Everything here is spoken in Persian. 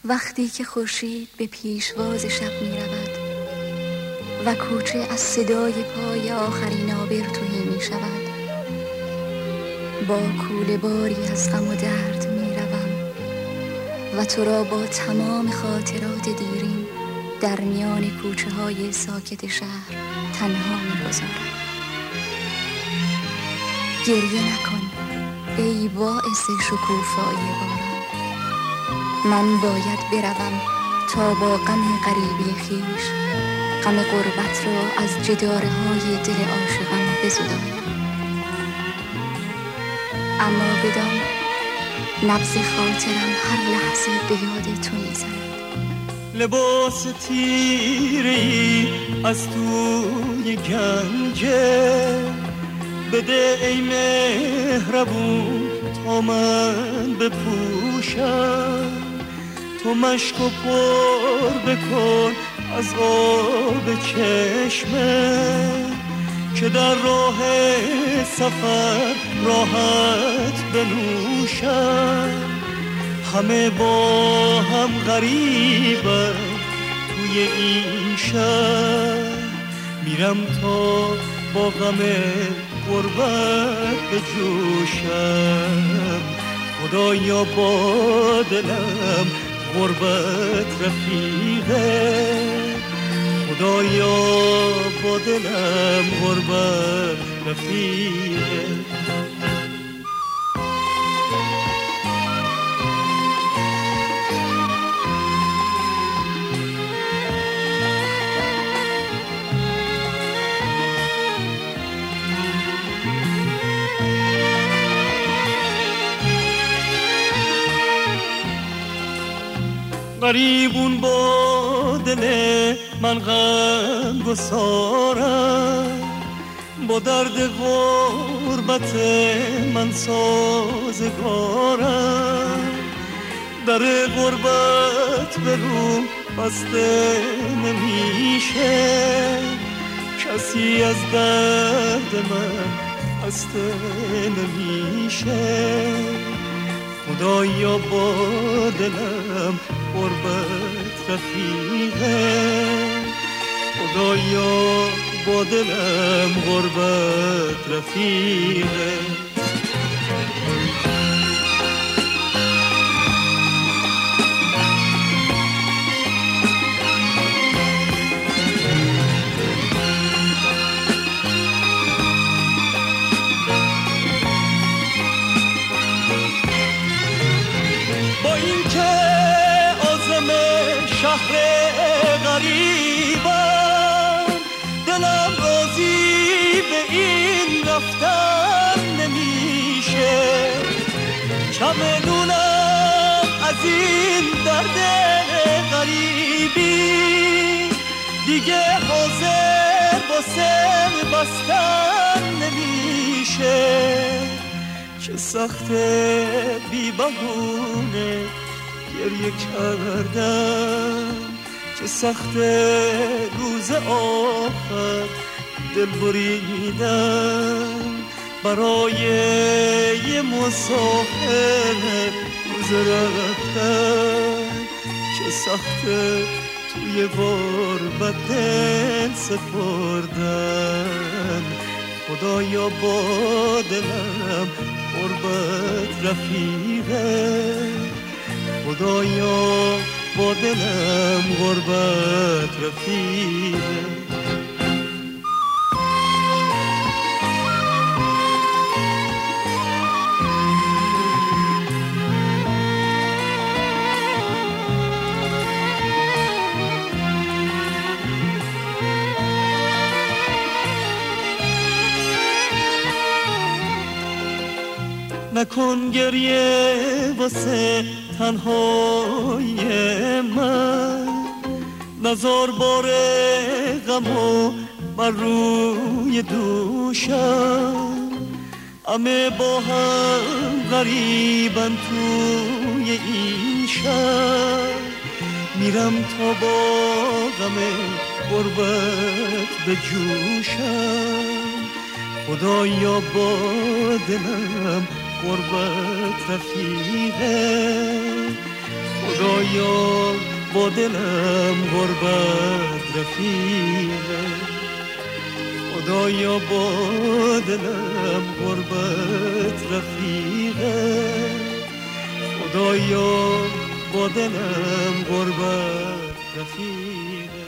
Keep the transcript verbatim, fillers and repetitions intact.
وقتی که خورشید به پیشواز شب می رود و کوچه از صدای پای آخرین آبر توهی می شود، با کوله باری از غم و درد می روم و تو را با تمام خاطرات دیرین در میان کوچه های ساکت شهر تنها می گذارم. گریه نکن ای باعث شکوفایی باران، من باید بروم تا با غم غریبی خیش غم غربت را از جداره های دل عاشقان بزدایم. اما بدان نبض خاطرم هر لحظه به یاد تو میزند. لباس تیری از توی گنجه بده ای مهربون تا من بپوشم، تو مشک و پر بکن از آب چشمه که در راه سفر راحت بنوشم. همه با هم غریبن توی این شهر، میرم تا با غم غربت بجوشم. خدایا با دلم غربت رفیقه، خدایا با دلم غربت رفیقه. غریبون با دل من غم گسارم، با درد غربت من سازگارم. در غربت به روم بسته نمیشه، کسی از درد من خسته نمیشه. خدایا با دلم غربت رفیقه، خدایا با دلم غربت رفیقه. با این که عازم شهر غریبم، دلم راضی به این رفتن نمیشه. چمدونم از این درد غریبی دیگه حاضر با سر بستن نمیشه. چه سخته بی بهونه گریه کردم، چه سخته روز آخر دل بریدم. برای یه مسافر روز رفتن، چه سخته توی غربت دل سپردن. خدایا با دلم غربت رفیقه، خدایا با دلم غربت رفیقه. نکن گریه واسه تنهای من، نزار بار غمو بر روی دوشم. همه با هم غریبن توی این شهر، میرم تا با غم غربت بجوشم. خدایا با دلم غربت رفیقه، خدایا خدایا با دلم غربت رفیقه، خدایا با دلم غربت رفیقه، خدایا با دلم غربت رفیقه.